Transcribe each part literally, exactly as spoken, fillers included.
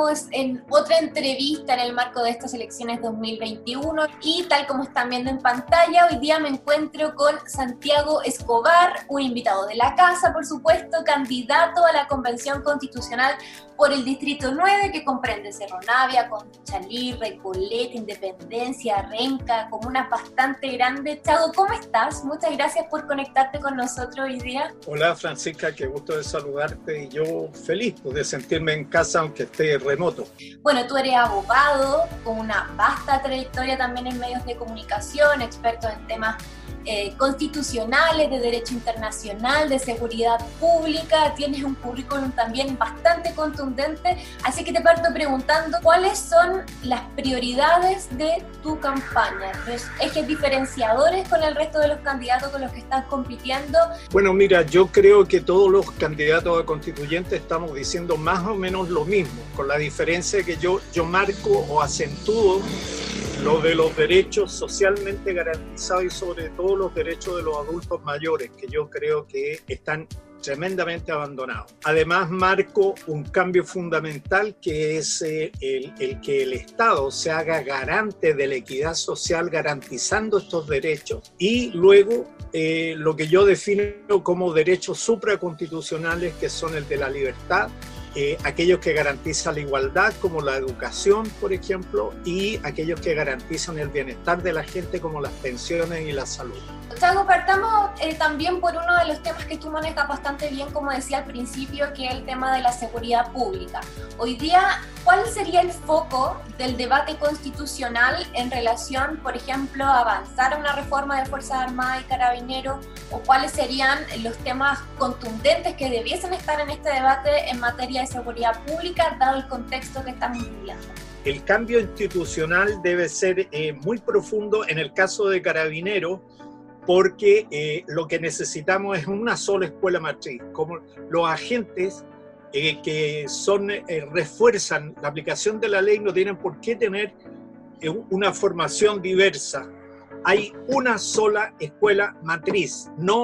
estamos en otra entrevista en el marco de estas elecciones dos mil veintiuno y tal como están viendo en pantalla, hoy día me encuentro con Santiago Escobar, un invitado de la casa, por supuesto, candidato a la Convención Constitucional por el Distrito nueve, que comprende Cerro Navia, Conchalí, Recoleta, Independencia, Renca, comunas bastante grandes. Chago, ¿cómo estás? Muchas gracias por conectarte con nosotros hoy día. Hola Francisca, qué gusto de saludarte y yo feliz de sentirme en casa aunque esté remoto. Bueno, tú eres abogado con una vasta trayectoria también en medios de comunicación, experto en temas Eh, constitucionales, de derecho internacional, de seguridad pública, tienes un currículum también bastante contundente, así que te parto preguntando cuáles son las prioridades de tu campaña, los ejes diferenciadores con el resto de los candidatos con los que estás compitiendo. Bueno, mira, yo creo que todos los candidatos a constituyentes estamos diciendo más o menos lo mismo, con la diferencia que yo, yo marco o acentúo lo de los derechos socialmente garantizados y sobre todo los derechos de los adultos mayores, que yo creo que están tremendamente abandonados. Además, marco un cambio fundamental que es eh, el, el que el Estado se haga garante de la equidad social garantizando estos derechos y luego eh, lo que yo defino como derechos supraconstitucionales, que son el de la libertad, Eh, aquellos que garantizan la igualdad, como la educación, por ejemplo, y aquellos que garantizan el bienestar de la gente, como las pensiones y la salud. Chago, partamos eh, también por uno de los temas que tú manejas bastante bien, como decía al principio, que es el tema de la seguridad pública. Hoy día, ¿cuál sería el foco del debate constitucional en relación, por ejemplo, a avanzar a una reforma de Fuerzas Armadas y Carabineros? ¿O cuáles serían los temas contundentes que debiesen estar en este debate en materia de seguridad pública, dado el contexto que estamos viviendo? El cambio institucional debe ser eh, muy profundo en el caso de Carabineros, porque eh, lo que necesitamos es una sola escuela matriz, como los agentes eh, que son, eh, refuerzan la aplicación de la ley no tienen por qué tener eh, una formación diversa. Hay una sola escuela matriz, no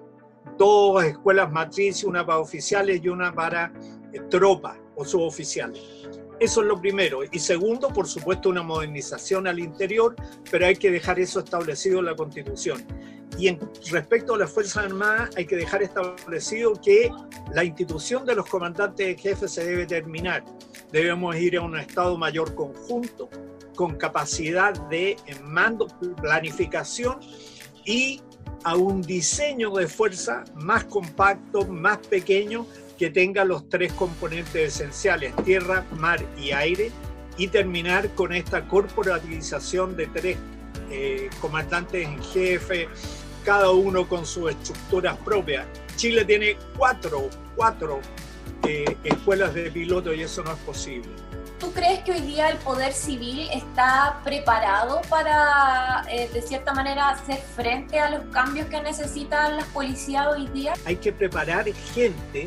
dos escuelas matriz, una para oficiales y una para eh, tropas o suboficiales. Eso es lo primero. Y segundo, por supuesto, una modernización al interior, pero hay que dejar eso establecido en la Constitución. Y en respecto a las Fuerzas Armadas, hay que dejar establecido que la institución de los comandantes de jefe se debe terminar. Debemos ir a un Estado Mayor conjunto, con capacidad de mando, planificación y a un diseño de fuerza más compacto, más pequeño, que tenga los tres componentes esenciales, tierra, mar y aire, y terminar con esta corporativización de tres eh, comandantes en jefe, cada uno con sus estructuras propias. Chile tiene cuatro, cuatro eh, escuelas de piloto y eso no es posible. ¿Tú crees que hoy día el poder civil está preparado para, eh, de cierta manera, hacer frente a los cambios que necesitan las policías hoy día? Hay que preparar gente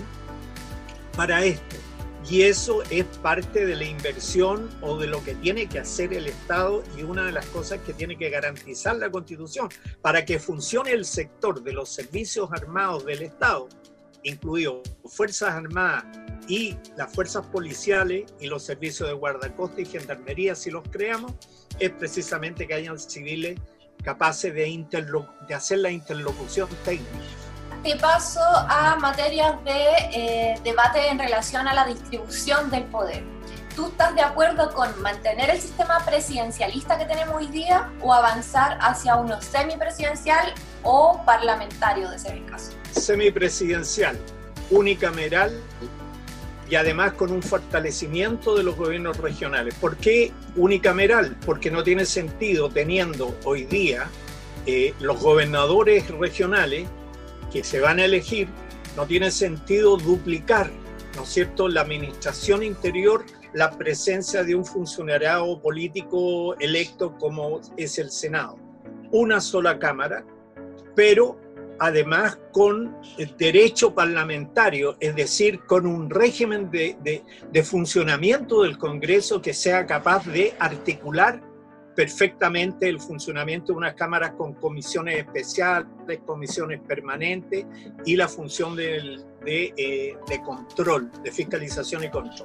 para esto, y eso es parte de la inversión o de lo que tiene que hacer el Estado y una de las cosas que tiene que garantizar la Constitución para que funcione el sector de los servicios armados del Estado, incluidos Fuerzas Armadas y las fuerzas policiales y los servicios de guardacosta y gendarmería, si los creamos, es precisamente que hayan civiles capaces de, interlo- de hacer la interlocución técnica. Te paso a materias de eh, debate en relación a la distribución del poder. ¿Tú estás de acuerdo con mantener el sistema presidencialista que tenemos hoy día o avanzar hacia uno semipresidencial o parlamentario, de ser el caso? Semipresidencial, unicameral y además con un fortalecimiento de los gobiernos regionales. ¿Por qué unicameral? Porque no tiene sentido teniendo hoy día eh, los gobernadores regionales que se van a elegir, no tiene sentido duplicar, ¿no es cierto?, la administración interior, la presencia de un funcionariado político electo como es el Senado. Una sola Cámara, pero además con derecho parlamentario, es decir, con un régimen de, de, de funcionamiento del Congreso que sea capaz de articular perfectamente el funcionamiento de unas cámaras con comisiones especiales, comisiones permanentes y la función de, de, eh, de control, de fiscalización y control.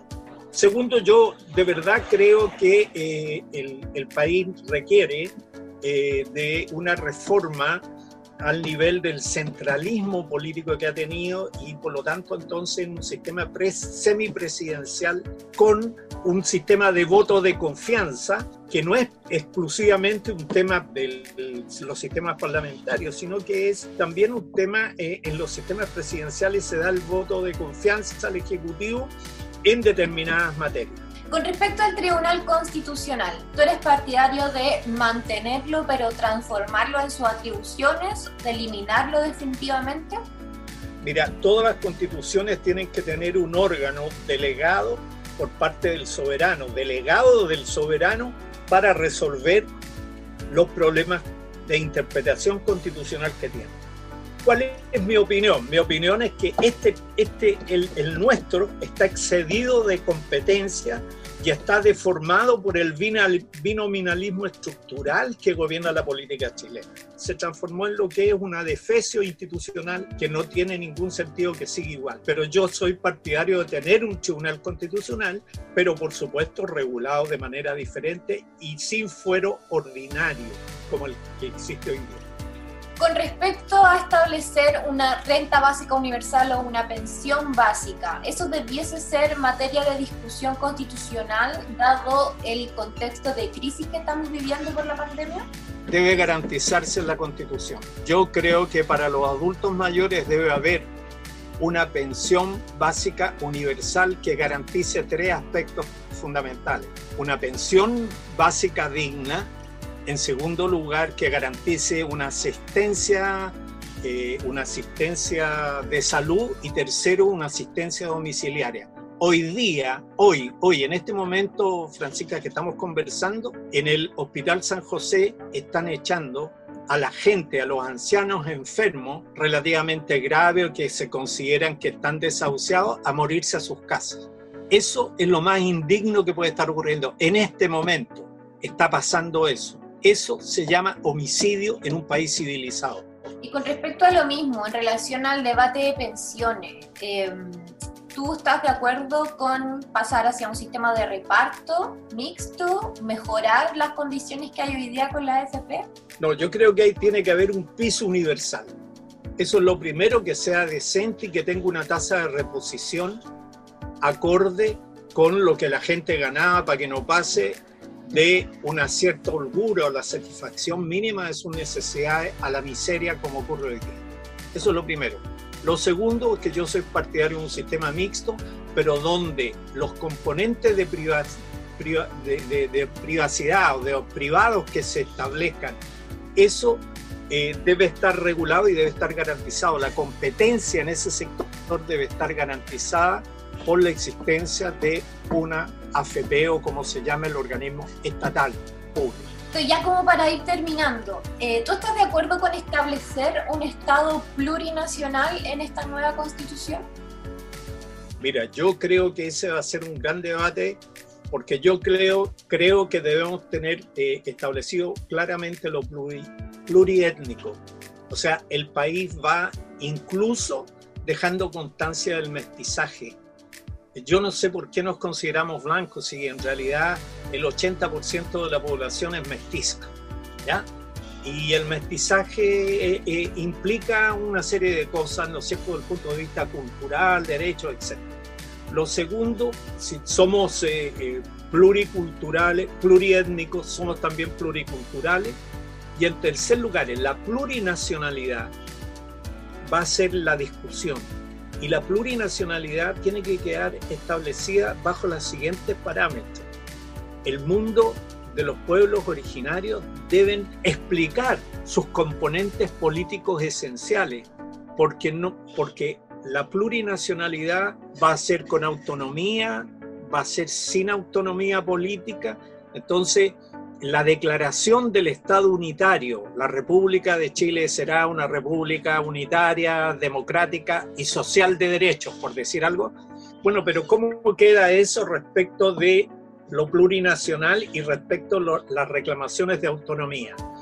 Segundo, yo de verdad creo que eh, el, el país requiere eh, de una reforma al nivel del centralismo político que ha tenido y por lo tanto entonces un sistema semipresidencial con un sistema de voto de confianza que no es exclusivamente un tema de los sistemas parlamentarios, sino que es también un tema eh, en los sistemas presidenciales se da el voto de confianza al Ejecutivo en determinadas materias. Con respecto al Tribunal Constitucional, ¿tú eres partidario de mantenerlo pero transformarlo en sus atribuciones, de eliminarlo definitivamente? Mira, todas las constituciones tienen que tener un órgano delegado por parte del soberano, delegado del soberano para resolver los problemas de interpretación constitucional que tienen. ¿Cuál es mi opinión? Mi opinión es que este, este el, el nuestro está excedido de competencia y está deformado por el binominalismo estructural que gobierna la política chilena. Se transformó en lo que es una defecio institucional que no tiene ningún sentido, que sigue igual. Pero yo soy partidario de tener un tribunal constitucional, pero por supuesto regulado de manera diferente y sin fuero ordinario como el que existe hoy día. Con respecto a establecer una renta básica universal o una pensión básica, ¿eso debiese ser materia de discusión constitucional dado el contexto de crisis que estamos viviendo por la pandemia? Debe garantizarse en la Constitución. Yo creo que para los adultos mayores debe haber una pensión básica universal que garantice tres aspectos fundamentales. Una pensión básica digna. En segundo lugar, que garantice una asistencia, eh, una asistencia de salud y tercero, una asistencia domiciliaria. Hoy día, hoy, hoy, en este momento, Francisca, que estamos conversando, en el Hospital San José están echando a la gente, a los ancianos enfermos relativamente graves o que se consideran que están desahuciados a morirse a sus casas. Eso es lo más indigno que puede estar ocurriendo. En este momento está pasando eso. Eso se llama homicidio en un país civilizado. Y con respecto a lo mismo, en relación al debate de pensiones, eh, ¿tú estás de acuerdo con pasar hacia un sistema de reparto mixto, mejorar las condiciones que hay hoy día con la A F P? No, yo creo que ahí tiene que haber un piso universal. Eso es lo primero, que sea decente y que tenga una tasa de reposición acorde con lo que la gente ganaba para que no pase de una cierta holgura o la satisfacción mínima de sus necesidades a la miseria como ocurre hoy día. Eso es lo primero. Lo segundo es que yo soy partidario de un sistema mixto, pero donde los componentes de, priva, priva, de, de, de privacidad o de los privados que se establezcan, eso eh, debe estar regulado y debe estar garantizado. La competencia en ese sector debe estar garantizada por la existencia de una A F P o como se llama el organismo estatal público. Entonces, ya como para ir terminando, eh, ¿tú estás de acuerdo con establecer un Estado plurinacional en esta nueva Constitución? Mira, yo creo que ese va a ser un gran debate porque yo creo, creo que debemos tener eh, establecido claramente lo pluri, pluriétnico. O sea, el país va incluso dejando constancia del mestizaje. Yo no sé por qué nos consideramos blancos si en realidad el ochenta por ciento de la población es mestiza, ¿ya? Y el mestizaje eh, eh, implica una serie de cosas, ¿no es cierto?, desde el punto de vista cultural, derechos, etcétera. Lo segundo, si somos eh, eh, pluriculturales, pluriétnicos, somos también pluriculturales. Y en tercer lugar, en la plurinacionalidad va a ser la discusión. Y la plurinacionalidad tiene que quedar establecida bajo los siguientes parámetros. El mundo de los pueblos originarios deben explicar sus componentes políticos esenciales, porque, no, porque la plurinacionalidad va a ser con autonomía, va a ser sin autonomía política. Entonces, la declaración del Estado unitario, la República de Chile será una república unitaria, democrática y social de derechos, por decir algo. Bueno, pero ¿cómo queda eso respecto de lo plurinacional y respecto a lo, las reclamaciones de autonomía?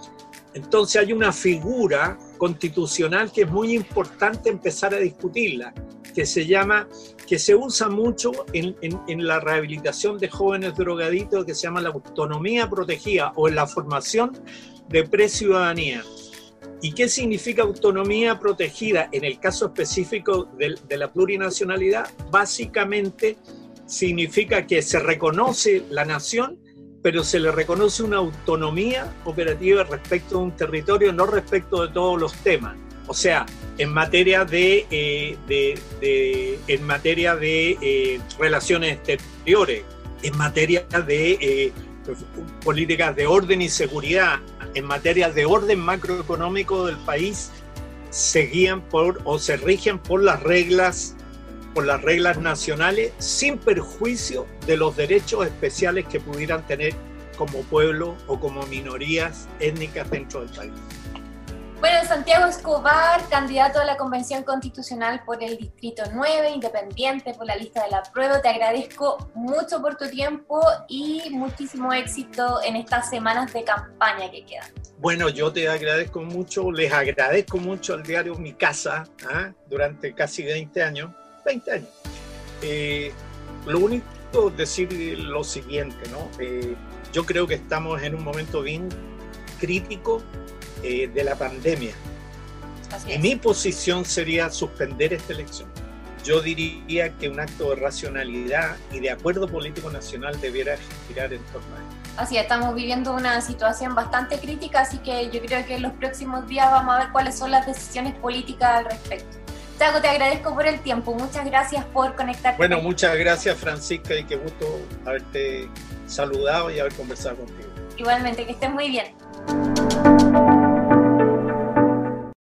Entonces hay una figura constitucional que es muy importante empezar a discutirla, que se llama, que se usa mucho en, en, en la rehabilitación de jóvenes drogadictos, que se llama la autonomía protegida o en la formación de preciudadanía. ¿Y qué significa autonomía protegida? En el caso específico de, de la plurinacionalidad, básicamente significa que se reconoce la nación, pero se le reconoce una autonomía operativa respecto de un territorio, no respecto de todos los temas. O sea, en materia de, eh, de, de, en materia de eh, relaciones exteriores, en materia de eh, políticas de orden y seguridad, en materia de orden macroeconómico del país, se guían por o se rigen por las reglas por las reglas nacionales, sin perjuicio de los derechos especiales que pudieran tener como pueblo o como minorías étnicas dentro del país. Bueno, Santiago Escobar, candidato a la Convención Constitucional por el Distrito nueve, independiente por la lista de la Apruebo, te agradezco mucho por tu tiempo y muchísimo éxito en estas semanas de campaña que quedan. Bueno, yo te agradezco mucho, les agradezco mucho al diario Mi Casa, ¿eh? durante casi veinte años. veinte años. Eh, lo único es decir lo siguiente, ¿no? Eh, yo creo que estamos en un momento bien crítico eh, de la pandemia. Así es. Y mi posición sería suspender esta elección. Yo diría que un acto de racionalidad y de acuerdo político nacional debiera girar en torno a esto. Así es, estamos viviendo una situación bastante crítica, así que yo creo que en los próximos días vamos a ver cuáles son las decisiones políticas al respecto. Santiago, te agradezco por el tiempo. Muchas gracias por conectarte. Bueno, muchas gracias, Francisca, y qué gusto haberte saludado y haber conversado contigo. Igualmente, que estés muy bien.